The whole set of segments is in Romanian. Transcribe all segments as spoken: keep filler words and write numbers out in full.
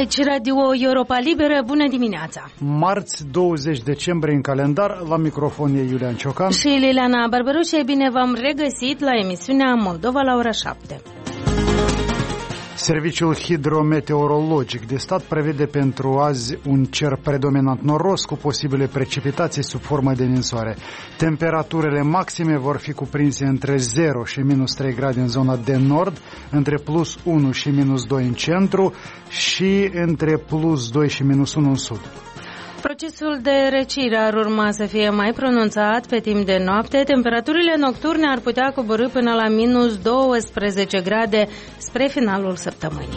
Aici Radio Europa Liberă, bună dimineața! Marți douăzeci decembrie în calendar, la microfon e Iulian Ciocan și Liliana Barbaroș. E bine, v-am regăsit la emisiunea Moldova la ora șapte. Serviciul hidrometeorologic de stat prevede pentru azi un cer predominant noros cu posibile precipitații sub formă de ninsoare. Temperaturile maxime vor fi cuprinse între zero și minus trei grade în zona de nord, între plus unu și minus doi în centru și între plus doi și minus unu în sud. Procesul de răcire ar urma să fie mai pronunțat pe timp de noapte. Temperaturile nocturne ar putea coborî până la minus douăsprezece grade spre finalul săptămânii.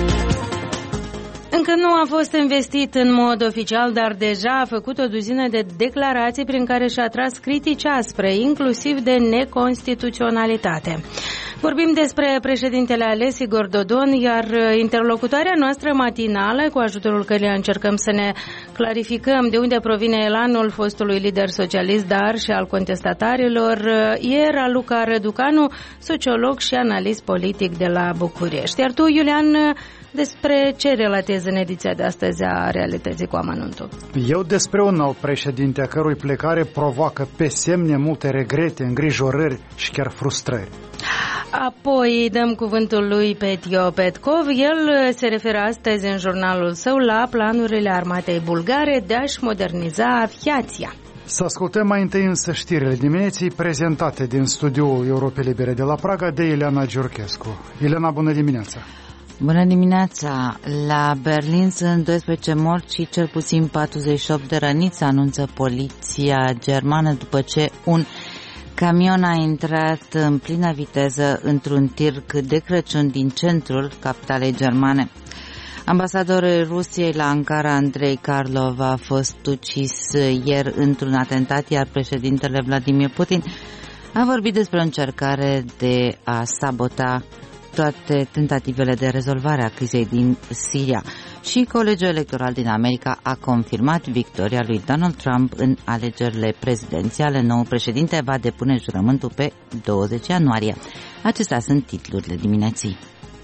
Încă nu a fost investit în mod oficial, dar deja a făcut o duzină de declarații prin care și-a tras critici aspre, inclusiv de neconstituționalitate. Vorbim despre președintele ales, Igor Dodon, iar interlocutoarea noastră matinală, cu ajutorul căreia încercăm să ne clarificăm de unde provine elanul fostului lider socialist, dar și al contestatarilor, e Raluca Răducanu, sociolog și analist politic de la București. Iar tu, Iulian, despre ce relatezi în ediția de astăzi a Realității cu amănuntul? Eu despre un nou președinte a cărui plecare provoacă pe semne multe regrete, îngrijorări și chiar frustrări. Apoi dăm cuvântul lui Petio Petkov. El se referă astăzi în jurnalul său la planurile armatei bulgare de a-și moderniza aviația. Să ascultăm mai întâi însă știrile dimineții prezentate din studioul Europei Libere de la Praga de Ileana Giurchescu. Ileana, bună dimineața! Bună dimineața! La Berlin sunt doisprezece morți și cel puțin patruzeci și opt de răniți, anunță poliția germană după ce un camion a intrat în plină viteză într-un tirc de Crăciun din centrul capitalei germane. Ambasadorul Rusiei la Ankara, Andrei Karlov, a fost ucis ieri într-un atentat, iar președintele Vladimir Putin a vorbit despre o încercare de a sabota toate tentativele de rezolvare a crizei din Siria. Și Colegiul Electoral din America a confirmat victoria lui Donald Trump în alegerile prezidențiale. Noul președinte va depune jurământul pe douăzeci ianuarie. Acestea sunt titlurile dimineții.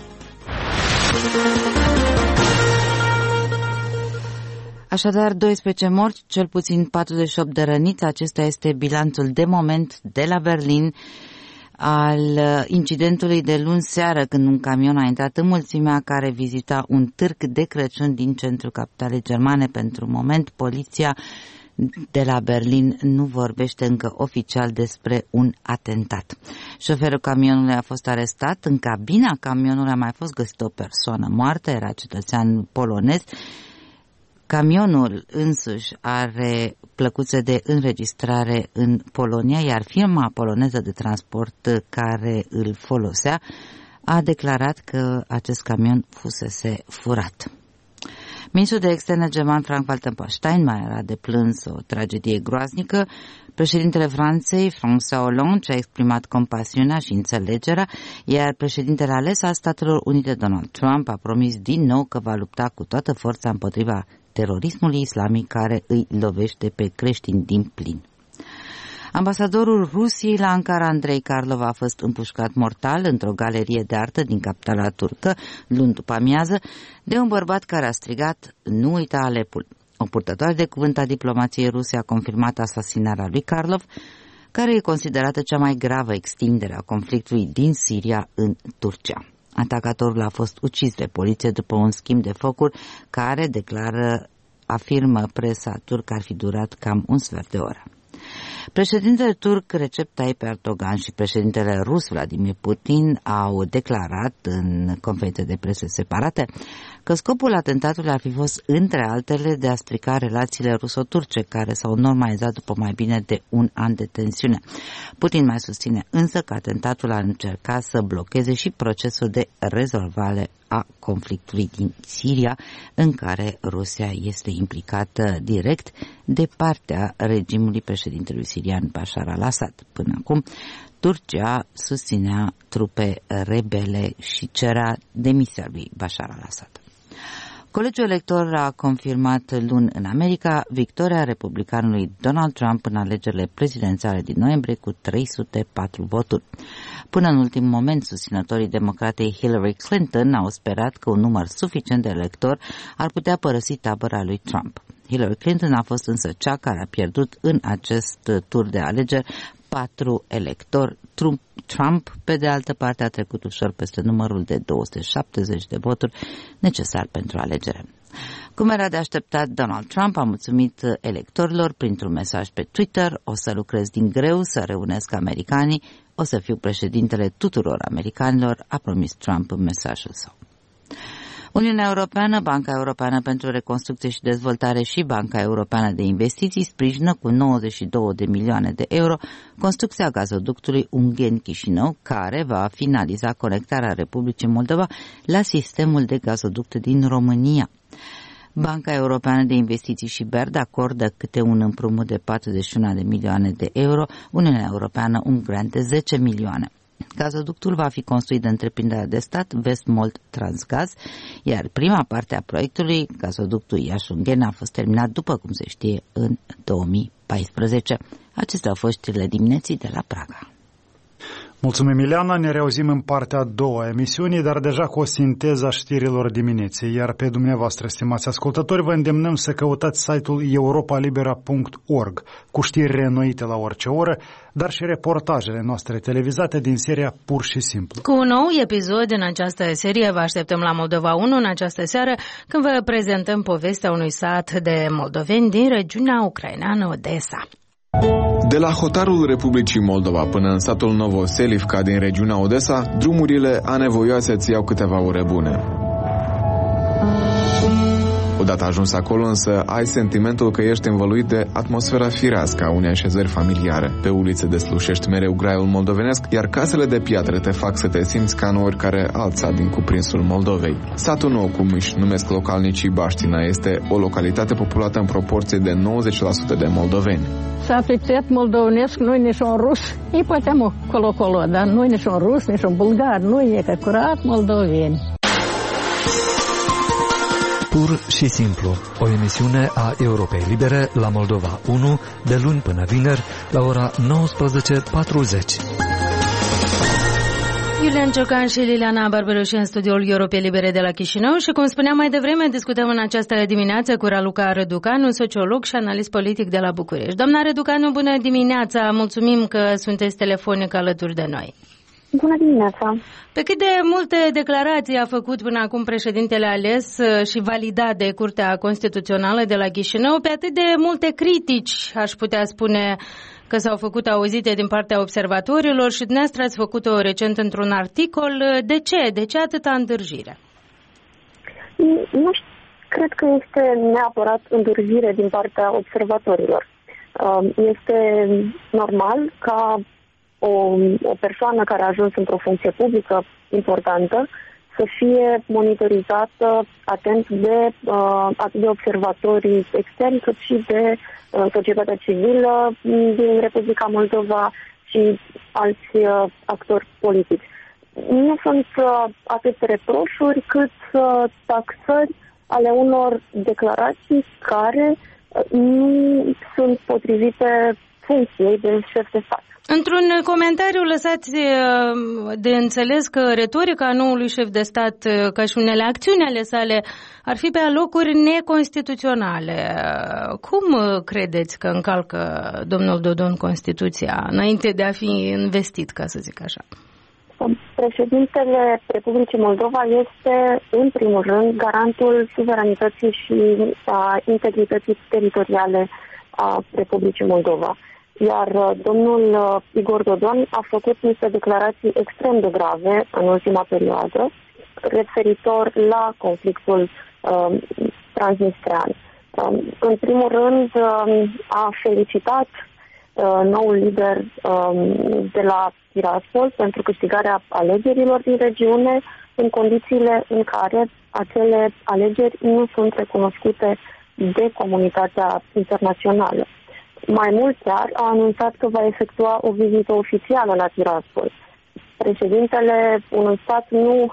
Așadar, doisprezece morți, cel puțin patruzeci și opt de răniți. Acesta este bilanțul de moment de la Berlin al incidentului de luni seară, când un camion a intrat în mulțimea care vizita un târg de Crăciun din centrul capitalei germane. Pentru moment, poliția de la Berlin nu vorbește încă oficial despre un atentat. Șoferul camionului a fost arestat. În cabina camionului a mai fost găsită o persoană moartă, era cetățean polonez. Camionul însuși are plăcuțe de înregistrare în Polonia, iar firma poloneză de transport care îl folosea a declarat că acest camion fusese furat. Ministrul de externe german Frank-Walter Steinmeier a deplâns o tragedie groaznică. Președintele Franței, François Hollande, și-a exprimat compasiunea și înțelegerea, iar președintele ales al Statelor Unite, Donald Trump, a promis din nou că va lupta cu toată forța împotriva terorismului islamic care îi lovește pe creștini din plin. Ambasadorul Rusiei la Ankara, Andrei Karlov, a fost împușcat mortal într-o galerie de artă din capitala turcă, luni după amiază, de un bărbat care a strigat: "Nu uita Alepul." O purtătoare de cuvânt a diplomației ruse a confirmat asasinarea lui Karlov, care e considerată cea mai gravă extindere a conflictului din Siria în Turcia. Atacatorul a fost ucis de poliție după un schimb de focuri care, declară, afirmă presa turcă, ar fi durat cam un sfert de oră. Președintele turc Recep Tayyip Erdogan și președintele rus Vladimir Putin au declarat în conferințe de presă separate că scopul atentatului ar fi fost, între altele, de a strica relațiile ruso-turce, care s-au normalizat după mai bine de un an de tensiune. Putin mai susține însă că atentatul ar încerca să blocheze și procesul de rezolvare a conflictului din Siria, în care Rusia este implicată direct de partea regimului președintelui sirian Bashar al-Assad. Până acum, Turcia susținea trupe rebele și cerea demisia lui Bashar al-Assad. Colegiul electoral a confirmat luni în America victoria republicanului Donald Trump în alegerile prezidențiale din noiembrie cu trei sute patru voturi. Până în ultimul moment, susținătorii democratei Hillary Clinton au sperat că un număr suficient de electori ar putea părăsi tabăra lui Trump. Hillary Clinton a fost însă cea care a pierdut în acest tur de alegeri patru electori. Trump, Trump, pe de altă parte, a trecut ușor peste numărul de două sute șaptezeci de voturi necesar pentru alegere. Cum era de așteptat, Donald Trump a mulțumit electorilor printr-un mesaj pe Twitter: o să lucrez din greu să reunesc americanii, o să fiu președintele tuturor americanilor, a promis Trump în mesajul său. Uniunea Europeană, Banca Europeană pentru Reconstrucție și Dezvoltare și Banca Europeană de Investiții sprijină cu nouăzeci și două de milioane de euro construcția gazoductului Ungheni-Chișinău, care va finaliza conectarea Republicii Moldova la sistemul de gazoducte din România. Banca Europeană de Investiții și B E R D acordă câte un împrumut de patruzeci și unu de milioane de euro, Uniunea Europeană un grant de zece milioane. Gazoductul va fi construit de întreprinderea de stat Vestmold Transgaz, iar prima parte a proiectului, gazoductul Iași-Ungheni, a fost terminat, după cum se știe, în două mii paisprezece. Acestea au fost știrile dimineții de la Praga. Mulțumim, Ileana, ne reauzim în partea a doua a emisiunii, dar deja cu o sinteză a știrilor dimineții, iar pe dumneavoastră, stimați ascultători, vă îndemnăm să căutați site-ul europa libera punct org cu știri reînnoite la orice oră, dar și reportajele noastre televizate din seria Pur și Simplu. Cu un nou episod în această serie vă așteptăm la Moldova unu în această seară, când vă prezentăm povestea unui sat de moldoveni din regiunea ucraineană Odessa. De la hotarul Republicii Moldova până în satul Novoselivka din regiunea Odessa, drumurile anevoioase îți iau câteva ore bune. Odată ajuns acolo, însă, ai sentimentul că ești învăluit de atmosfera firească a unei așezări familiare. Pe ulițe deslușești mereu graiul moldovenesc, iar casele de piatră te fac să te simți ca în oricare alt sat din cuprinsul Moldovei. Satul nou, cum își numesc localnicii Baștina, este o localitate populată în proporție de nouăzeci la sută de moldoveni. S-a epitetet moldovenesc, nu-i nici un rus. Îi putem colo-colo, dar nu-i nici un rus, nici un bulgar, nu-i, e că curat moldoveni. Pur și simplu, o emisiune a Europei Libere la Moldova unu, de luni până vineri, la ora nouăsprezece patruzeci. Iulian Ciocan și Liliana Barberoși în studioul Europei Libere de la Chișinău și, cum spuneam mai devreme, discutăm în această dimineață cu Raluca Răducanu, sociolog și analist politic de la București. Doamna Răducanu, bună dimineața! Mulțumim că sunteți telefonic alături de noi. Bună dimineața! Pe cât de multe declarații a făcut până acum președintele ales și validat de Curtea Constituțională de la Chișinău, pe atât de multe critici, aș putea spune, că s-au făcut auzite din partea observatorilor și dumneavoastră ați făcut-o recent într-un articol. De ce? De ce atâta întârziere? Nu știu, cred că este neapărat întârziere din partea observatorilor. Este normal ca O, o persoană care a ajuns într-o funcție publică importantă să fie monitorizată atent de uh, atât de observatorii externi cât și de uh, societatea civilă din Republica Moldova și alți uh, actori politici. Nu sunt uh, atât reproșuri cât uh, taxări ale unor declarații care uh, nu sunt potrivite funcției de șef de stat. Într-un comentariu lăsați de înțeles că retorica noului șef de stat, ca și unele acțiuni ale sale, ar fi pe alocuri neconstituționale. Cum credeți că încalcă domnul Dodon Constituția înainte de a fi investit, ca să zic așa? Președintele Republicii Moldova este, în primul rând, garantul suveranității și a integrității teritoriale a Republicii Moldova. Iar domnul Igor Dodon a făcut niște declarații extrem de grave în ultima perioadă referitor la conflictul uh, transnistrean. Uh, în primul rând uh, a felicitat uh, noul lider uh, de la Tiraspol pentru câștigarea alegerilor din regiune în condițiile în care acele alegeri nu sunt recunoscute de comunitatea internațională. Mai mult chiar a anunțat că va efectua o vizită oficială la Tiraspol. Președintele unui stat nu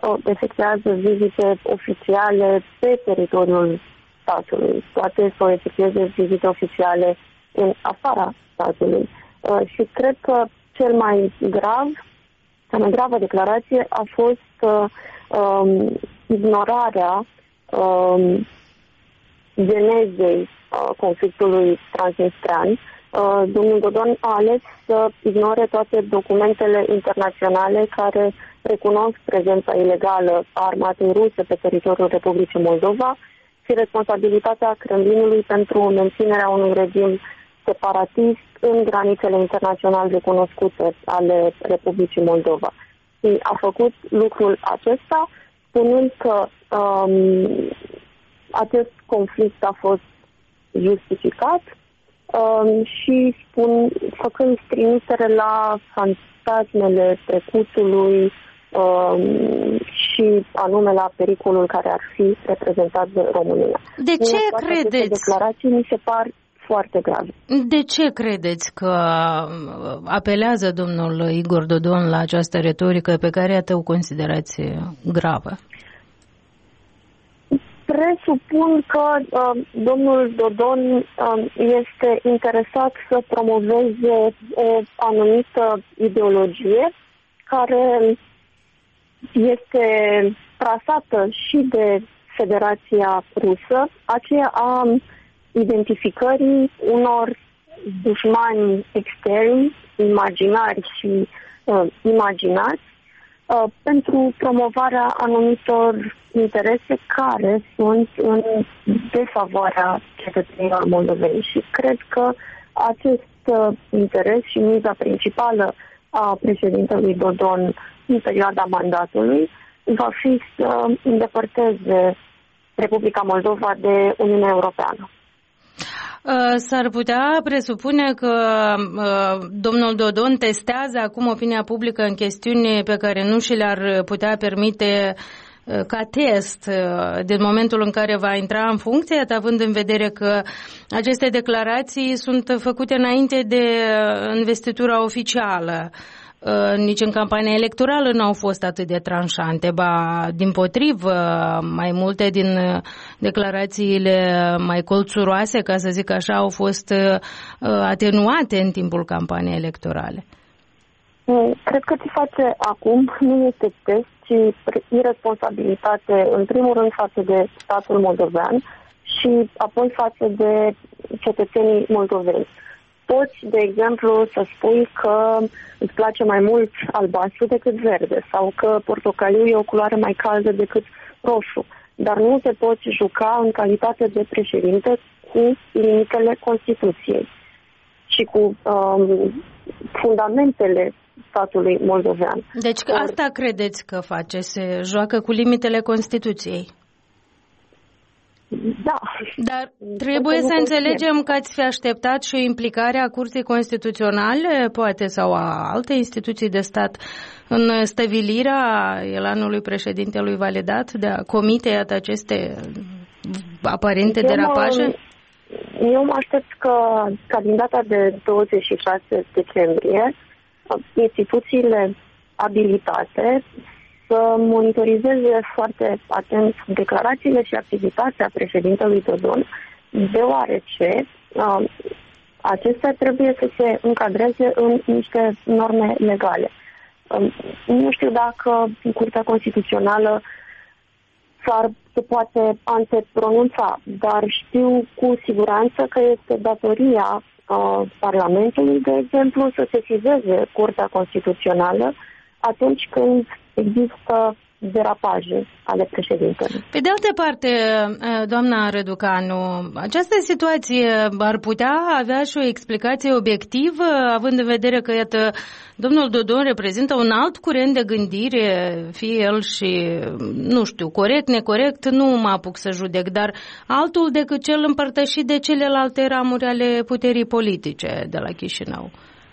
efectuează vizite oficiale pe teritoriul statului, poate să efectueze vizite oficiale în afara statului. Și cred că cel mai grav, cea mai gravă declarație a fost um, ignorarea um, genezei uh, conflictului transnistrean. Uh, domnul Dodon a ales să ignore toate documentele internaționale care recunosc prezența ilegală a armatei ruse pe teritoriul Republicii Moldova și responsabilitatea Kremlinului pentru menținerea unui regim separatist în granițele internațional recunoscute ale Republicii Moldova. Și a făcut lucrul acesta spunând că um, acest conflict a fost justificat um, și spun, făcând trimitere la fantasmele trecutului um, și anume la pericolul care ar fi reprezentat de România. De ce credeți? Declarații mi se par foarte grave. De ce credeți că apelează domnul Igor Dodon la această retorică pe care o considerați gravă? Presupun că uh, domnul Dodon uh, este interesat să promoveze o anumită ideologie care este trasată și de Federația Rusă, aceea a identificării unor dușmani externi, imaginari și uh, imaginați, uh, pentru promovarea anumitor interese care sunt în defavoarea cetățenilor moldoveni. Și cred că acest uh, interes și miza principală a președintelui Dodon în perioada mandatului va fi să îndepărteze Republica Moldova de Uniunea Europeană. S-ar putea presupune că uh, domnul Dodon testează acum opinia publică în chestiuni pe care nu și le-ar putea permite uh, ca test uh, din momentul în care va intra în funcție, având în vedere că aceste declarații sunt făcute înainte de investitura oficială. Nici în campania electorală nu au fost atât de tranșante, ba dimpotrivă, mai multe din declarațiile mai colțuroase, ca să zic așa, au fost atenuate în timpul campaniei electorale. Cred că ce face acum nu este test, ci irresponsabilitate, în primul rând față de statul moldovean și apoi față de cetățenii moldoveni. Poți, de exemplu, să spui că îți place mai mult albastru decât verde sau că portocaliu e o culoare mai caldă decât roșu, dar nu te poți juca în calitate de președinte cu limitele Constituției și cu um, fundamentele statului moldovean. Deci că asta credeți că face? Se joacă cu limitele Constituției? Da. Dar trebuie să înțelegem că ați fi așteptat și o implicare a Curții Constituționale, poate, sau a alte instituții de stat în stăvilirea elanului președintelui validat de a comite iată aceste aparente eu derapaje? Mă, eu mă aștept că ca din data de douăzeci și șase decembrie instituțiile abilitate să monitorizeze foarte atent declarațiile și activitatea președintelui Dodon, deoarece uh, acestea trebuie să se încadreze în niște norme legale. Uh, nu știu dacă Curtea Constituțională s-ar, se poate antepronunța, dar știu cu siguranță că este datoria uh, Parlamentului, de exemplu, să sesizeze Curtea Constituțională atunci când există derapaje ale președintelui. Pe de altă parte, doamna Răducanu, această situație ar putea avea și o explicație obiectivă, având în vedere că, iată, domnul Dodon reprezintă un alt curent de gândire, fie el și, nu știu, corect, necorect, nu mă apuc să judec, dar altul decât cel împărtășit de celelalte ramuri ale puterii politice de la Chișinău.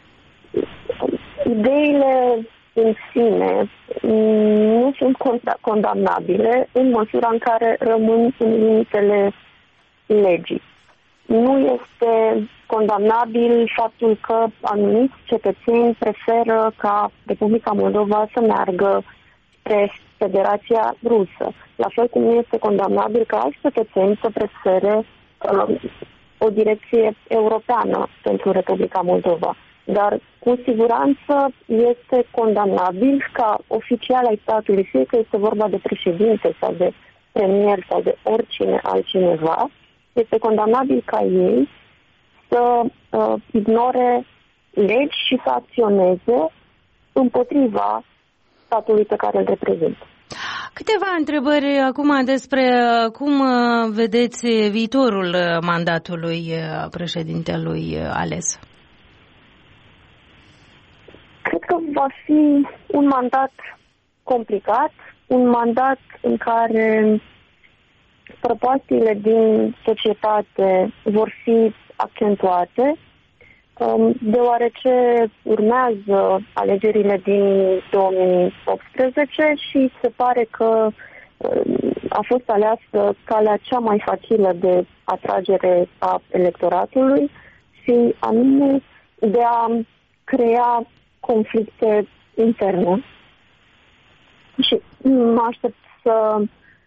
Ideile în sine nu sunt condamnabile în măsura în care rămân în limitele legii. Nu este condamnabil faptul că anumiți cetățeni preferă ca Republica Moldova să meargă spre Federația Rusă. La fel cum nu este condamnabil ca alți cetățeni să prefere uh, o direcție europeană pentru Republica Moldova. Dar cu siguranță este condamnabil ca oficial ai statului, fie că este vorba de președinte sau de premier sau de oricine altcineva, este condamnabil ca ei să uh, ignore legi și să acționeze împotriva statului pe care îl reprezintă. Câteva întrebări acum despre cum vedeți viitorul mandatului președintelui ales. Cred că va fi un mandat complicat, un mandat în care prăpastiile din societate vor fi accentuate, deoarece urmează alegerile din două mii optsprezece și se pare că a fost aleasă calea cea mai facilă de atragere a electoratului și anume de a crea conflicte interne. Și mă aștept să,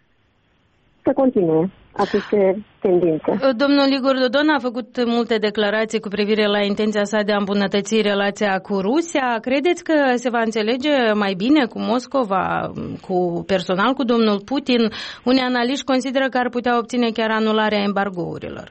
să continue aceste tendințe. Domnul Igor Dodon a făcut multe declarații cu privire la intenția sa de a îmbunătăți relația cu Rusia. Credeți că se va înțelege mai bine cu Moscova, cu personal cu domnul Putin? Unii analiști consideră că ar putea obține chiar anularea embargourilor.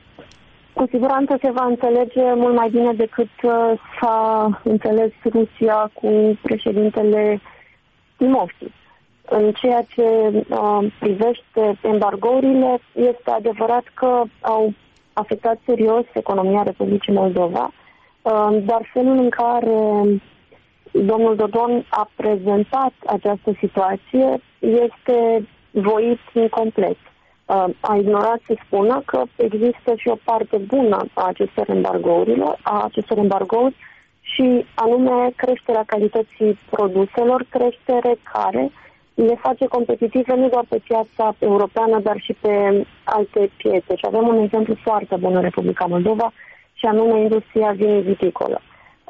Cu siguranță se va înțelege mult mai bine decât s-a înțeles Rusia cu președintele Timofti. În ceea ce uh, privește embargourile, este adevărat că au afectat serios economia Republicii Moldova, uh, dar felul în care domnul Dodon a prezentat această situație este voit incomplet. Uh, a ignorat să spună că există și o parte bună a acestor embargourilor, a acestor embargouri, și anume creșterea calității produselor, creștere care le face competitive nu doar pe piața europeană, dar și pe alte piețe. Și avem un exemplu foarte bun în Republica Moldova, și anume industria viniviticolă.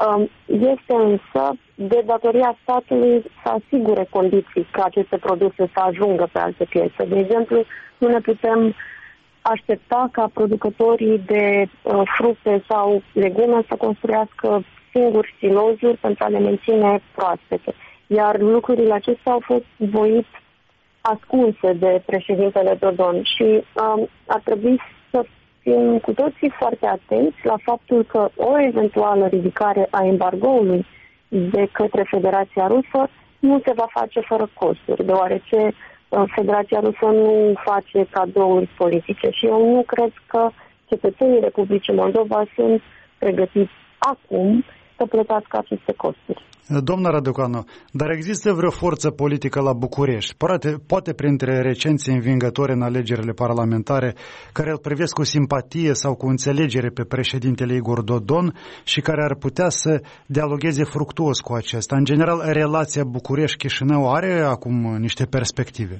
Este însă de datoria statului să asigure condiții ca aceste produse să ajungă pe alte piețe. De exemplu, nu ne putem aștepta ca producătorii de fructe sau legume să construiască singuri silozuri pentru a le menține proaspete. Iar lucrurile acestea au fost voit ascunse de președintele Dodon și um, ar trebui să fim cu toții foarte atenți la faptul că o eventuală ridicare a embargoului de către Federația Rusă nu se va face fără costuri, deoarece uh, Federația Rusă nu face cadouri politice și eu nu cred că cetățenii Republicii Moldova sunt pregătiți acum să plătească aceste costuri. Doamna Raducanu, dar există vreo forță politică la București, poate, poate printre recenții învingători în alegerile parlamentare, care îl privesc cu simpatie sau cu înțelegere pe președintele Igor Dodon și care ar putea să dialogueze fructuos cu acesta? În general, relația București-Chișinău are acum niște perspective?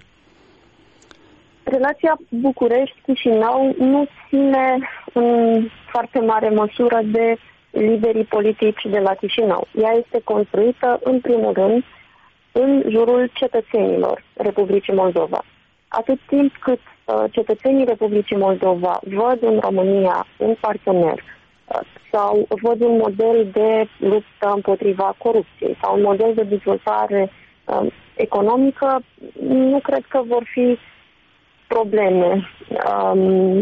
Relația București-Chișinău nu ține în foarte mare măsură de liderii politici de la Chișinău. Ea este construită, în primul rând, în jurul cetățenilor Republicii Moldova. Atât timp cât uh, cetățenii Republicii Moldova văd în România un partener uh, sau văd un model de luptă împotriva corupției sau un model de dezvoltare uh, economică, nu cred că vor fi probleme um,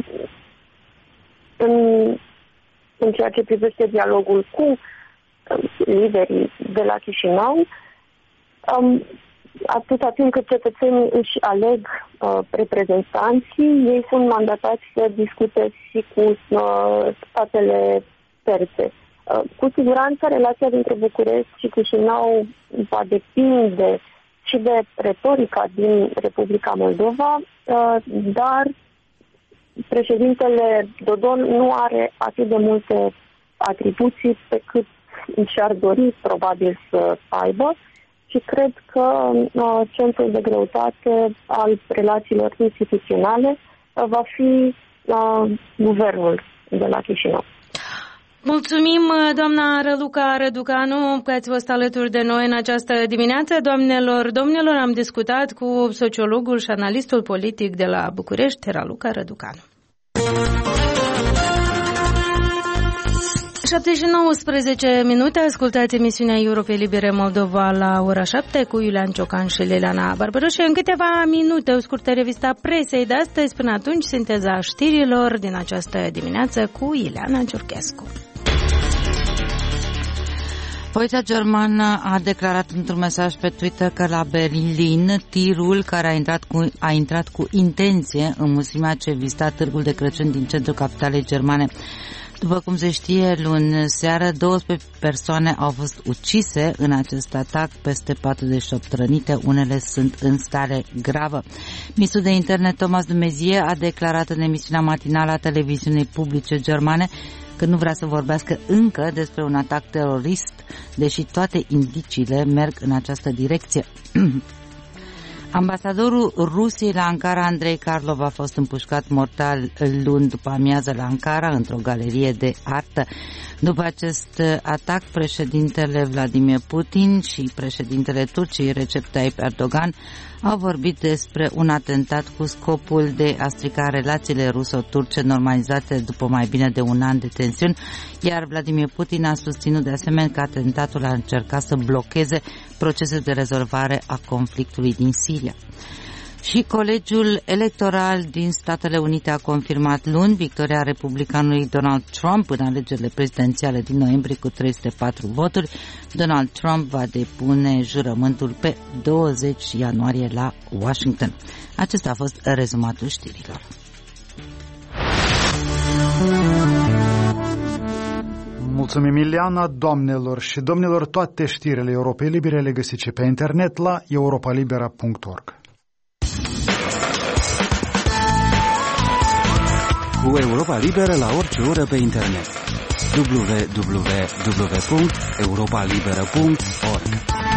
în în ceea ce privește dialogul cu um, liderii de la Chișinău, um, atâta timp cât cetățenii își aleg uh, reprezentanții, ei sunt mandatați să discute și cu uh, statele terțe. Uh, cu siguranță, relația dintre București și Chișinău va depinde și de retorica din Republica Moldova, uh, dar președintele Dodon nu are atât de multe atribuții pe cât și-ar dori probabil să aibă și cred că uh, centrul de greutate al relațiilor instituționale uh, va fi uh, guvernul de la Chișinău. Mulțumim, doamna Răluca Răducanu, că ați fost alături de noi în această dimineață. Doamnelor, domnilor, am discutat cu sociologul și analistul politic de la București, Raluca Răducanu. șapte și nouăsprezece minute, ascultați emisiunea Europei Libere Moldova la ora șapte cu Iulian Ciocan și Liliana Barbaros și în câteva minute o scurtă revista presei de astăzi. Până atunci, sinteza știrilor din această dimineață cu Ileana Ciurchescu. Poliția germană a declarat într-un mesaj pe Twitter că la Berlin tirul care a intrat cu, a intrat cu intenție în mulțimea ce vizita târgul de Crăciun din centrul capitalei germane. După cum se știe, luni seară, douăsprezece persoane au fost ucise în acest atac, peste patruzeci și opt rănite, unele sunt în stare gravă. Ministrul de Interne Thomas de Maizière a declarat în emisiunea matinală a televiziunii publice germane că nu vrea să vorbească încă despre un atac terorist, deși toate indiciile merg în această direcție. Ambasadorul Rusiei la Ankara, Andrei Karlov, a fost împușcat mortal luni după amiază la Ankara, într-o galerie de artă. După acest atac, președintele Vladimir Putin și președintele Turciei Recep Tayyip Erdogan au vorbit despre un atentat cu scopul de a strica relațiile ruso-turce normalizate după mai bine de un an de tensiuni, iar Vladimir Putin a susținut de asemenea că atentatul a încercat să blocheze procesul de rezolvare a conflictului din Siria. Și Colegiul Electoral din Statele Unite a confirmat luni victoria republicanului Donald Trump în alegerile prezidențiale din noiembrie cu trei sute patru voturi. Donald Trump va depune jurământul pe douăzeci ianuarie la Washington. Acesta a fost rezumatul știrilor. Mulțumim, Ileana. Doamnelor și domnilor, toate știrile Europei Libere le găsiți pe internet la europa libera punct org. Cu Europa Liberă la orice oră pe internet. w w w punct europa liberă punct org.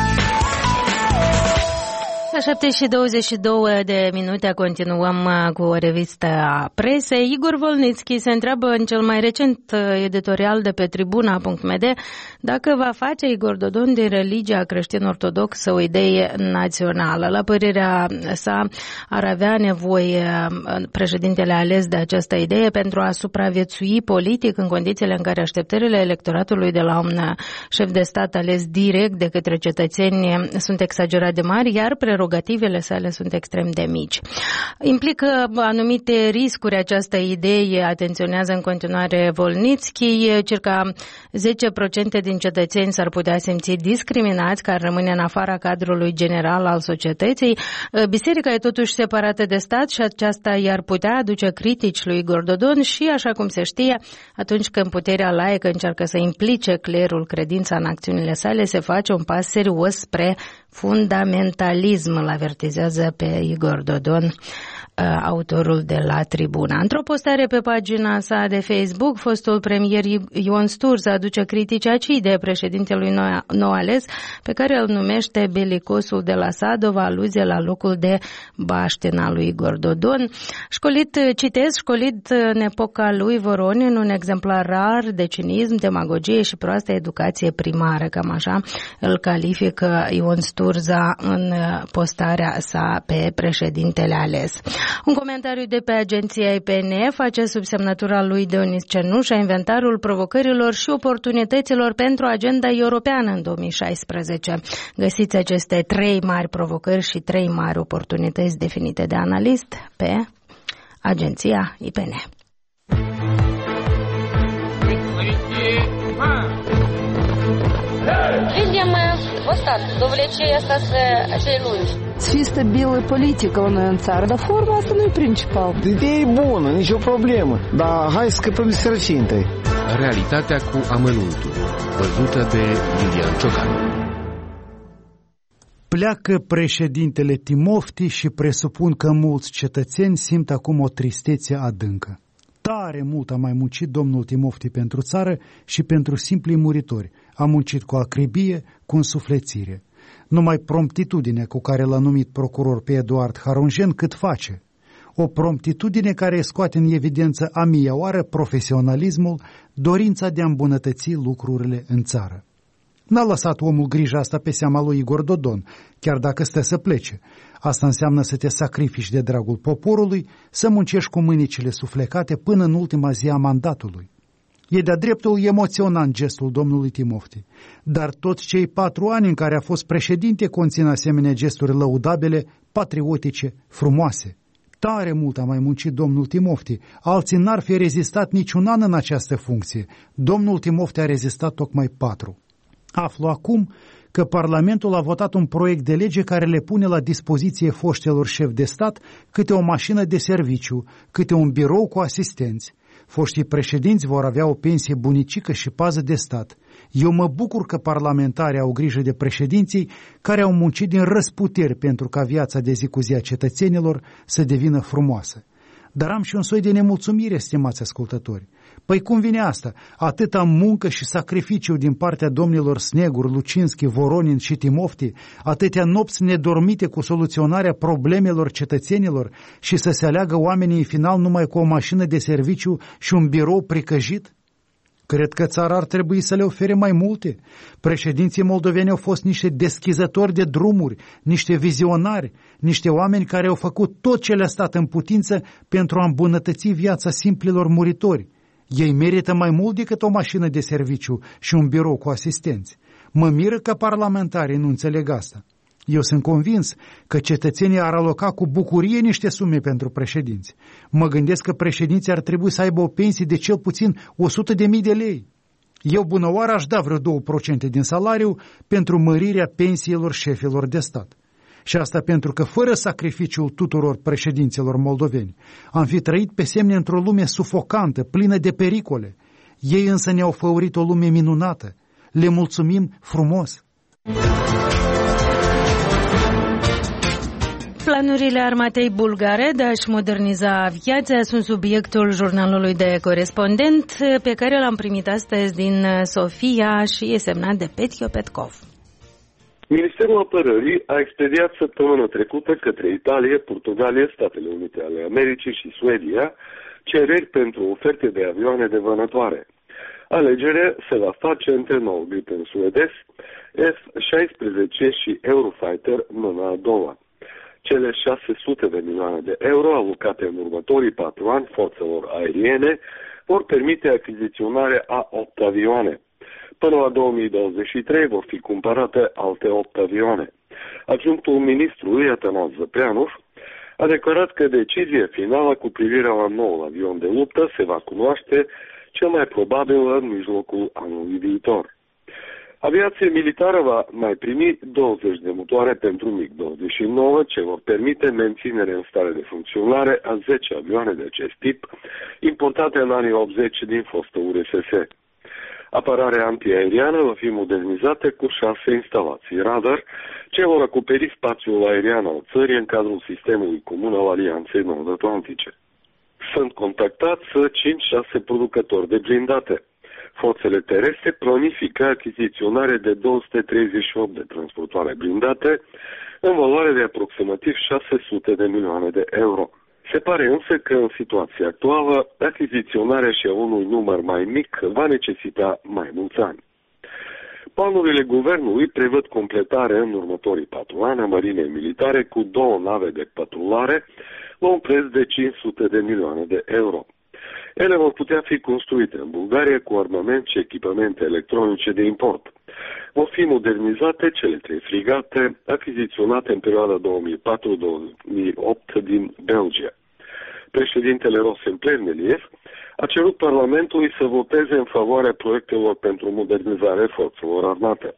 La șapte și douăzeci și două de minute continuăm cu o revistă a presei. Igor Volnitski se întreabă în cel mai recent editorial de pe tribuna punct m d dacă va face Igor Dodon din religia creștin-ortodoxă o idee națională. La părerea sa, ar avea nevoie președintele ales de această idee pentru a supraviețui politic în condițiile în care așteptările electoratului de la un șef de stat ales direct de către cetățeni sunt exagerat de mari, iar prerogativele sale sunt extrem de mici. Implică anumite riscuri această idee, atenționează în continuare Volnitski. Circa zece la sută din cetățeni s-ar putea simți discriminați, care rămâne în afara cadrului general al societății. Biserica e totuși separată de stat și aceasta i-ar putea aduce critici lui Igor Dodon și, așa cum se știe, atunci când puterea laică încearcă să implice clerul credința în acțiunile sale, se face un pas serios spre fundamentalism, îl avertizează pe Igor Dodon autorul de la Tribuna. Într-o postare pe pagina sa de Facebook, fostul premier Ion Sturz aduce critici acide președintelui nou, nou ales, pe care îl numește belicosul de la Sadov, aluzie la locul de baștină al lui Igor Dodon. Școlit, citez, școlit în epoca lui Voronin, un exemplar rar de cinism, demagogie și proastă educație primară, cam așa îl califică Ion Sturza în postarea sa pe președintele ales. Un comentariu de pe agenția I P N face sub semnătura lui Deonis Cernușa inventarul provocărilor și oportunităților pentru agenda europeană în două mii șaisprezece. Găsiți aceste trei mari provocări și trei mari oportunități definite de analist pe agenția I P N. Видим вот так, довлечение asta acei lungi. Să fie stabilă politică la noi în țară, dar forma asta nu e principal. Ideea e bună, nicio problemă, dar hai să scăpăm de sărăcie întâi. Realitatea cu amănuntul, văzută de Iulian Ciocan. Pleacă președintele Timofti și presupun că mulți cetățeni simt acum o tristețe adâncă. Tare mult a mai muncit domnul Timofti pentru țară și pentru simplii muritori. A muncit cu acribie, cu însuflețire. Numai promptitudine cu care l-a numit procuror pe Eduard Harunjen cât face. O promptitudine care scoate în evidență a mia oară profesionalismul, dorința de a îmbunătăți lucrurile în țară. N-a lăsat omul grija asta pe seama lui Igor Dodon, chiar dacă stă să plece. Asta înseamnă să te sacrifici de dragul poporului, să muncești cu mânicile suflecate până în ultima zi a mandatului. E de-a dreptul emoționant gestul domnului Timofti, dar toți cei patru ani în care a fost președinte conțin asemenea gesturi lăudabile, patriotice, frumoase. Tare mult a mai muncit domnul Timofti, alții n-ar fi rezistat niciun an în această funcție. Domnul Timofti a rezistat tocmai patru. Aflu acum că Parlamentul a votat un proiect de lege care le pune la dispoziție foștilor șefi de stat câte o mașină de serviciu, câte un birou cu asistenți. Foștii președinți vor avea o pensie bunicică și pază de stat. Eu mă bucur că parlamentarii au grijă de președinții care au muncit din răsputeri pentru ca viața de zi cu zi a cetățenilor să devină frumoasă. Dar am și un soi de nemulțumire, stimați ascultători. Păi cum vine asta? Atâta muncă și sacrificiu din partea domnilor Snegur, Lucinski, Voronin și Timofti, atâtea nopți nedormite cu soluționarea problemelor cetățenilor și să se aleagă oamenii în final numai cu o mașină de serviciu și un birou pricăjit? Cred că țara ar trebui să le ofere mai multe. Președinții moldoveni au fost niște deschizători de drumuri, niște vizionari, niște oameni care au făcut tot ce le-a stat în putință pentru a îmbunătăți viața simplilor muritori. Ei merită mai mult decât o mașină de serviciu și un birou cu asistenți. Mă miră că parlamentarii nu înțeleg asta. Eu sunt convins că cetățenii ar aloca cu bucurie niște sume pentru președinți. Mă gândesc că președinții ar trebui să aibă o pensie de cel puțin o sută de mii de lei. Eu bună oară aș da vreo două la sută din salariu pentru mărirea pensiilor șefilor de stat. Și asta pentru că fără sacrificiul tuturor președinților moldoveni am fi trăit pe semne într-o lume sufocantă, plină de pericole. Ei însă ne-au făurit o lume minunată. Le mulțumim frumos! Planurile armatei bulgare de a-și moderniza aviația sunt subiectul jurnalului de corespondent pe care l-am primit astăzi din Sofia și e semnat de Petio Petkov. Ministerul Apărării a expediat săptămâna trecută către Italia, Portugalia, Statele Unite ale Americii și Suedia cereri pentru oferte de avioane de vânătoare. Alegerea se va face între nou Gripen suedez, F șaisprezece și Eurofighter mâna a doua. Cele șase sute de milioane de euro alocate în următorii patru ani forțelor aeriene vor permite achiziționarea a opt avioane. Până la două mii douăzeci și trei vor fi cumpărate alte opt avioane. Adjunctul ministrului Atanas Zăpreanov a declarat că decizia finală cu privire la noul avion de luptă se va cunoaște cel mai probabil în mijlocul anului viitor. Aviația militară va mai primi douăzeci de motoare pentru MiG douăzeci și nouă, ce vor permite menținerea în stare de funcționare a zece avioane de acest tip, importate în anii optzeci din fostă U R S S. Apărarea antiaeriană va fi modernizată cu șase instalații radar, ce vor acoperi spațiul aerian al țării în cadrul sistemului comun al Alianței Nord-Atlantice. Sunt contactați cinci șase producători de blindate. Forțele terestre planifică achiziționarea de două sute treizeci și opt de transportoare blindate în valoare de aproximativ șase sute de milioane de euro. Se pare însă că în situația actuală achiziționarea și a unui număr mai mic va necesita mai mulți ani. Planurile guvernului prevăd completarea în următorii patru ani a marinei militare cu două nave de patrulare la un preț de cinci sute de milioane de euro. Ele vor putea fi construite în Bulgaria cu armament și echipamente electronice de import. Vor fi modernizate cele trei frigate achiziționate în perioada două mii patru două mii opt din Belgia. Președintele Rosen Plevneliev a cerut Parlamentului să voteze în favoarea proiectelor pentru modernizarea forțelor armate.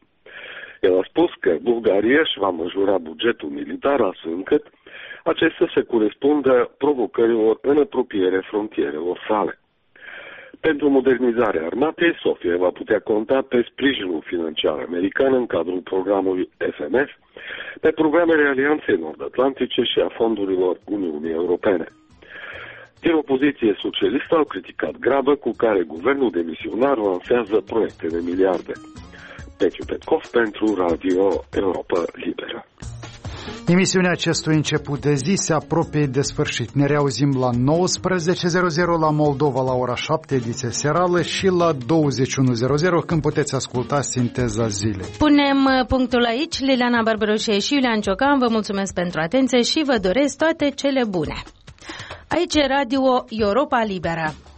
El a spus că Bulgaria își va majora bugetul militar astfel încât acesta să corespundă provocărilor în apropiere frontierelor sale. Pentru modernizarea armatei, Sofia va putea conta pe sprijinul financiar american în cadrul programului F M S, pe programele Alianței Nord-Atlantice și a fondurilor Uniunii Europene. Din opoziție socialistă au criticat graba cu care guvernul demisionar lansează proiecte de miliarde. Petio Petkov pentru Radio Europa Liberă. Emisiunea acestui început de zi se apropie de sfârșit. Ne reauzim la nouăsprezece zero zero la Moldova la ora șapte, ediție serală, și la douăzeci și unu zero zero când puteți asculta Sinteza Zilei. Punem punctul aici. Liliana Barbaroșe și Iulian Ciocan vă mulțumesc pentru atenție și vă doresc toate cele bune. Aici e Radio Europa Liberă.